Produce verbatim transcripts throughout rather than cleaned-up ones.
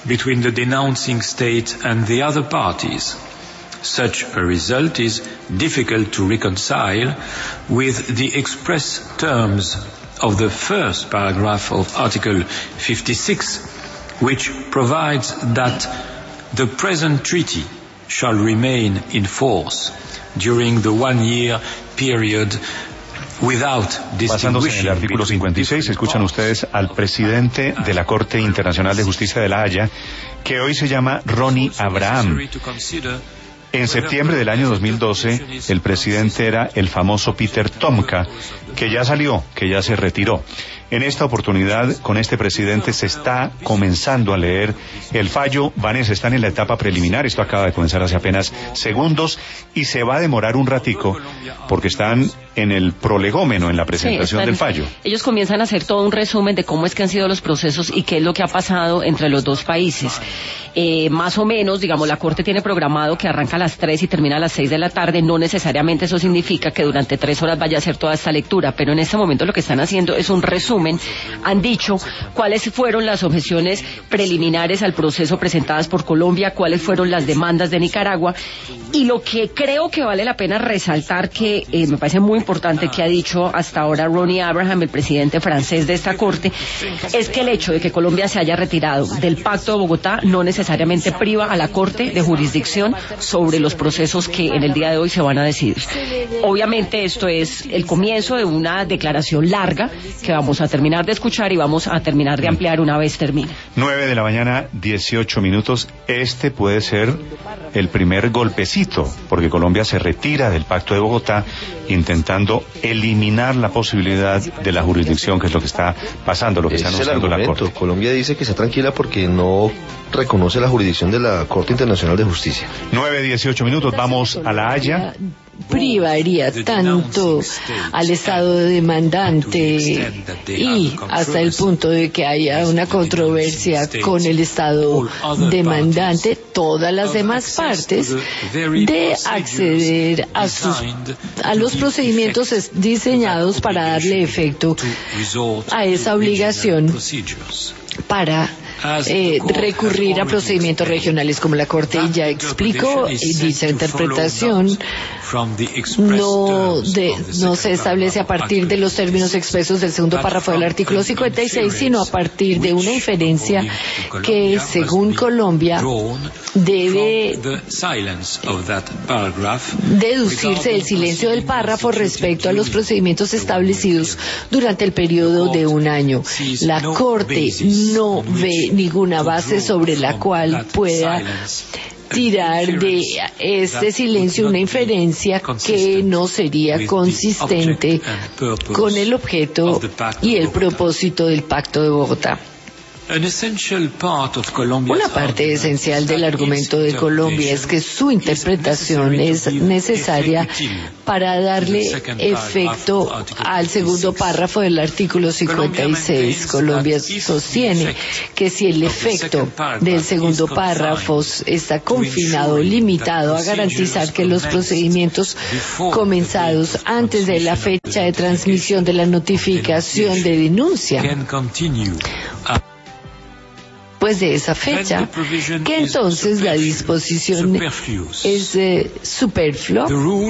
between the denouncing state and the other parties. Such a result is difficult to reconcile with the express terms of the first paragraph of Article fifty-six, which provides that the present treaty shall remain in force during the one-year period without distinguishing. Basándose en el artículo cincuenta y seis, escuchan ustedes al presidente de la Corte Internacional de Justicia de La Haya, que hoy se llama Ronnie Abraham. En septiembre del año dos mil doce, el presidente era el famoso Peter Tomka, que ya salió, que ya se retiró. En esta oportunidad, con este presidente se está comenzando a leer el fallo. Vanessa, están en la etapa preliminar, esto acaba de comenzar hace apenas segundos, y se va a demorar un ratico, porque están en el prolegómeno, en la presentación sí, del fallo. Ellos comienzan a hacer todo un resumen de cómo es que han sido los procesos y qué es lo que ha pasado entre los dos países. Eh, más o menos, digamos, la Corte tiene programado que arranca a las tres y termina a las seis de la tarde. No necesariamente eso significa que durante tres horas vaya a hacer toda esta lectura, pero en este momento lo que están haciendo es un resumen. Han dicho cuáles fueron las objeciones preliminares al proceso presentadas por Colombia, cuáles fueron las demandas de Nicaragua, y lo que creo que vale la pena resaltar, que eh, me parece muy importante que ha dicho hasta ahora Ronnie Abraham, el presidente francés de esta Corte, es que el hecho de que Colombia se haya retirado del Pacto de Bogotá no necesariamente priva a la Corte de jurisdicción sobre los procesos que en el día de hoy se van a decidir. Obviamente esto es el comienzo de una declaración larga que vamos a terminar de escuchar y vamos a terminar de ampliar una vez termine. nueve de la mañana, dieciocho minutos. Este puede ser el primer golpecito, porque Colombia se retira del Pacto de Bogotá, intentando eliminar la posibilidad de la jurisdicción, que es lo que está pasando, lo que está anunciando la Corte. Colombia dice que está tranquila porque no reconoce la jurisdicción de la Corte Internacional de Justicia. nueve, dieciocho minutos, vamos a La Haya. Privaría tanto al Estado demandante y hasta el punto de que haya una controversia con el Estado demandante, todas las demás partes, de acceder a, sus, a los procedimientos diseñados para darle efecto a esa obligación para Eh, recurrir a procedimientos regionales. Como la Corte ya explicó, dicha interpretación no, de, no se establece a partir de los términos expresos del segundo párrafo del artículo cincuenta y seis, sino a partir de una inferencia que, según Colombia, debe deducirse del silencio del párrafo respecto a los procedimientos establecidos durante el periodo de un año. La Corte no ve ninguna base sobre la cual pueda tirar de este silencio una inferencia que no sería consistente con el objeto y el propósito del Pacto de Bogotá. Una parte esencial del argumento de Colombia es que su interpretación es necesaria para darle efecto al segundo párrafo del artículo cincuenta y seis. Colombia sostiene que si el efecto del segundo párrafo está confinado, limitado a garantizar que los procedimientos comenzados antes de la fecha de transmisión de la notificación de denuncia pues de esa fecha, que entonces la disposición es eh, superflua.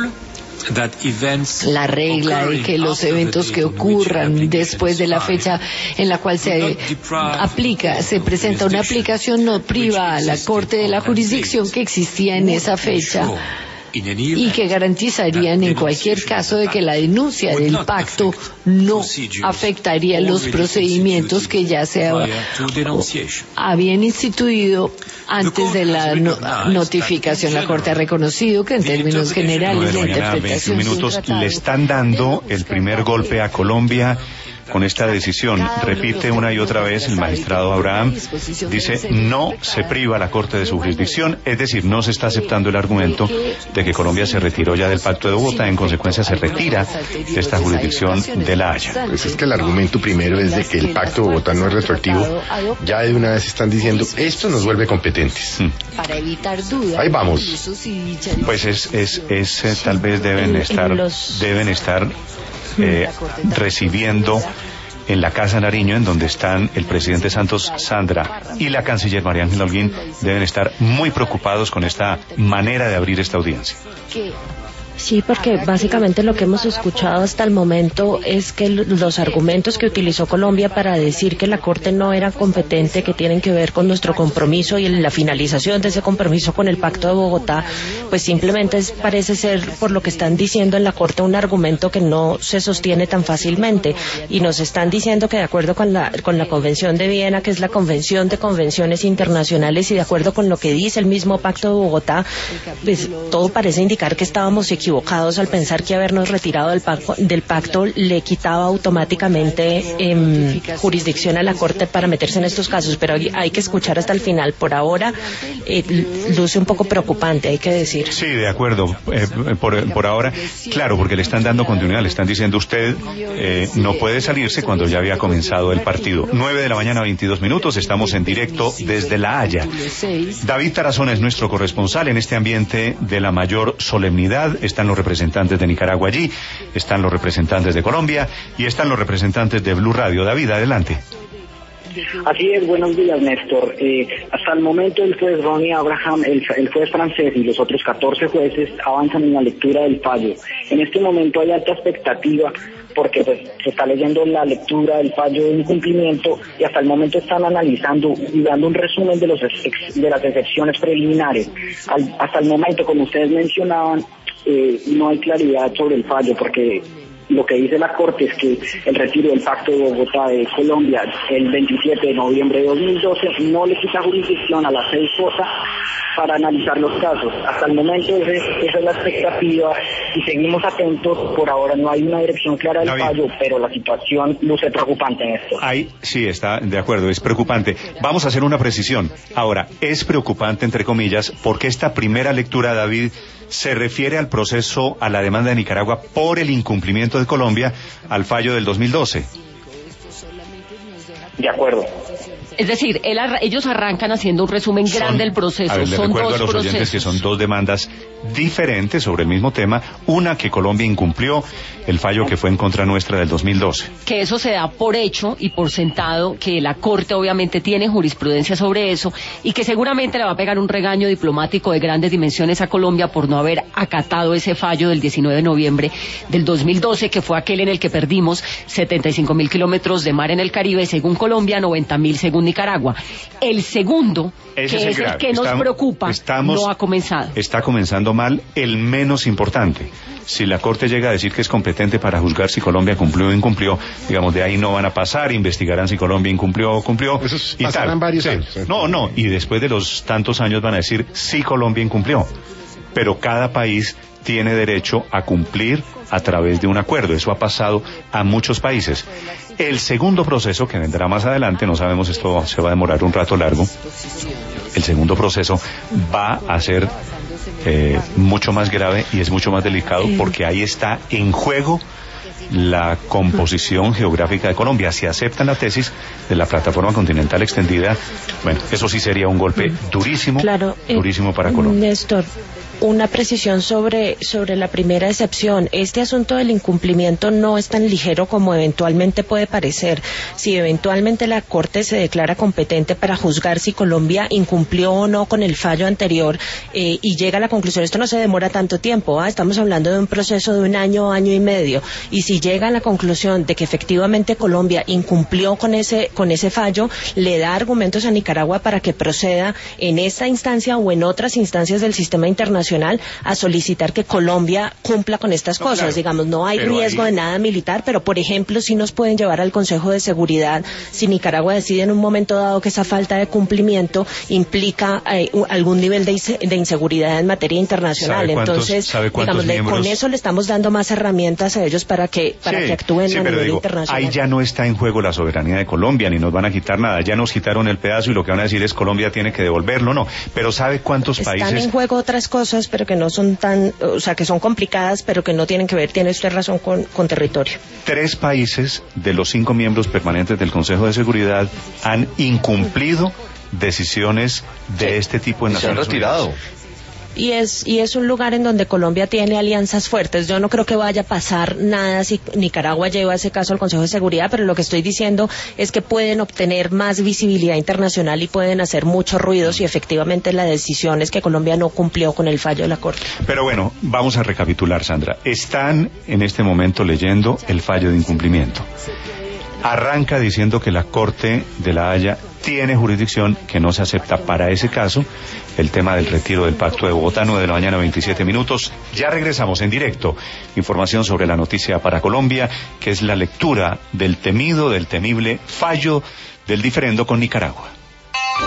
La regla de que los eventos que ocurran después de la fecha en la cual se aplica, se presenta una aplicación, no priva a la Corte de la jurisdicción que existía en esa fecha y que garantizarían en cualquier caso de que la denuncia del pacto no afectaría los procedimientos que ya se habían instituido antes de la no, notificación. La Corte ha reconocido que en términos generales la interpretación minutos le están dando el primer golpe a Colombia con esta decisión. Repite una y otra vez el magistrado Abraham, dice no se priva la Corte de su jurisdicción, es decir, no se está aceptando el argumento de que Colombia se retiró ya del Pacto de Bogotá, en consecuencia se retira de esta jurisdicción de La Haya. Pues es que el argumento primero es de que el Pacto de Bogotá no es retroactivo, ya de una vez están diciendo esto nos vuelve competentes. Hmm. Para evitar dudas. Ahí vamos. Pues es, es, es, es tal vez deben estar, deben estar Eh, recibiendo en la Casa Nariño, en donde están el presidente Santos Sandra y la canciller María Ángela Holguín, deben estar muy preocupados con esta manera de abrir esta audiencia. Sí, porque básicamente lo que hemos escuchado hasta el momento es que los argumentos que utilizó Colombia para decir que la Corte no era competente, que tienen que ver con nuestro compromiso y la finalización de ese compromiso con el Pacto de Bogotá, pues simplemente es, parece ser, por lo que están diciendo en la Corte, un argumento que no se sostiene tan fácilmente. Y nos están diciendo que de acuerdo con la, con la Convención de Viena, que es la Convención de Convenciones Internacionales, y de acuerdo con lo que dice el mismo Pacto de Bogotá, pues todo parece indicar que estábamos equivocados equivocados al pensar que habernos retirado del pacto, del pacto le quitaba automáticamente eh, jurisdicción a la Corte para meterse en estos casos, pero hay, hay que escuchar hasta el final. Por ahora eh, luce un poco preocupante, hay que decir. Sí, de acuerdo, eh, por, por ahora, claro, porque le están dando continuidad, le están diciendo usted eh, no puede salirse cuando ya había comenzado el partido. nueve de la mañana, veintidós minutos, estamos en directo desde La Haya. David Tarazona es nuestro corresponsal en este ambiente de la mayor solemnidad. Están los representantes de Nicaragua allí, están los representantes de Colombia y están los representantes de Blue Radio. David, adelante. Así es, buenos días, Néstor. Eh, hasta el momento el juez Ronnie Abraham, el, el juez francés y los otros catorce jueces avanzan en la lectura del fallo. En este momento hay alta expectativa porque pues, se está leyendo la lectura del fallo de incumplimiento y hasta el momento están analizando y dando un resumen de, los ex, de las excepciones preliminares. Al, hasta el momento, como ustedes mencionaban, eh, no hay claridad sobre el fallo porque lo que dice la Corte es que el retiro del Pacto de Bogotá de Colombia el veintisiete de noviembre de dos mil doce no le quita jurisdicción a las seis cosas para analizar los casos. Hasta el momento esa es la expectativa y seguimos atentos. Por ahora no hay una dirección clara del David, fallo, pero la situación luce preocupante en esto. Ahí sí, está de acuerdo, es preocupante. Vamos a hacer una precisión. Ahora, es preocupante, entre comillas, porque esta primera lectura, David, se refiere al proceso, a la demanda de Nicaragua por el incumplimiento de Colombia al fallo del dos mil doce. De acuerdo. Es decir, él, ellos arrancan haciendo un resumen Son, grande del proceso. A ver, le son recuerdo dos a los procesos. oyentes que son dos demandas diferentes sobre el mismo tema. Una que Colombia incumplió el fallo que fue en contra nuestra del dos mil doce. Que eso se da por hecho y por sentado, que la Corte obviamente tiene jurisprudencia sobre eso y que seguramente le va a pegar un regaño diplomático de grandes dimensiones a Colombia por no haber acatado ese fallo del diecinueve de noviembre del dos mil doce, que fue aquel en el que perdimos setenta y cinco mil kilómetros de mar en el Caribe, según Colombia, noventa mil según Nicaragua. El segundo, Ese que es es el el que estamos, nos preocupa, estamos, no ha comenzado. Está comenzando mal, el menos importante. Si la Corte llega a decir que es competente para juzgar si Colombia cumplió o incumplió, digamos, de ahí no van a pasar, investigarán si Colombia incumplió o cumplió y tal. Varios sí. años, ¿eh? No, no, y después de los tantos años van a decir si Colombia incumplió. Pero cada país tiene derecho a cumplir a través de un acuerdo. Eso ha pasado a muchos países. El segundo proceso, que vendrá más adelante, no sabemos, esto se va a demorar un rato largo, el segundo proceso va a ser eh, mucho más grave y es mucho más delicado porque ahí está en juego la composición geográfica de Colombia. Si aceptan la tesis de la plataforma continental extendida, bueno, eso sí sería un golpe durísimo, claro, eh, durísimo para Colombia. Néstor, una precisión sobre, sobre la primera excepción. Este asunto del incumplimiento no es tan ligero como eventualmente puede parecer. Si eventualmente la Corte se declara competente para juzgar si Colombia incumplió o no con el fallo anterior eh, y llega a la conclusión, esto no se demora tanto tiempo, ¿ah? Estamos hablando de un proceso de un año, año y medio, y si llega a la conclusión de que efectivamente Colombia incumplió con ese, con ese fallo, le da argumentos a Nicaragua para que proceda en esta instancia o en otras instancias del sistema internacional a solicitar que Colombia cumpla con estas No, cosas. claro, digamos, no hay pero riesgo ahí... de nada militar, pero por ejemplo sí nos pueden llevar al Consejo de Seguridad si Nicaragua decide en un momento dado que esa falta de cumplimiento implica eh, algún nivel de, de inseguridad en materia internacional. ¿Sabe cuántos, Entonces, sabe cuántos digamos, miembros... con eso le estamos dando más herramientas a ellos para que para sí, que actúen sí, a pero nivel digo, internacional. ahí ya no está en juego la soberanía de Colombia, ni nos van a quitar nada. Ya nos quitaron el pedazo y lo que van a decir es Colombia tiene que devolverlo, no. Pero ¿sabe cuántos Están países...? en juego otras cosas, pero que no son tan, o sea, que son complicadas, pero que no tienen que ver, tiene usted razón, con, con territorio. Tres países de los cinco miembros permanentes del Consejo de Seguridad han incumplido decisiones de este tipo en Se han Naciones retirado. Unidas. y es y es un lugar en donde Colombia tiene alianzas fuertes. Yo no creo que vaya a pasar nada si Nicaragua lleva ese caso al Consejo de Seguridad, pero lo que estoy diciendo es que pueden obtener más visibilidad internacional y pueden hacer mucho ruido si efectivamente la decisión es que Colombia no cumplió con el fallo de la Corte. Pero bueno, vamos a recapitular, Sandra. Están en este momento leyendo el fallo de incumplimiento. Arranca diciendo que la Corte de La Haya tiene jurisdicción, que no se acepta para ese caso el tema del retiro del Pacto de Bogotá. Nueve de la mañana, veintisiete minutos. Ya regresamos en directo. Información sobre la noticia para Colombia, que es la lectura del temido, del temible fallo del diferendo con Nicaragua.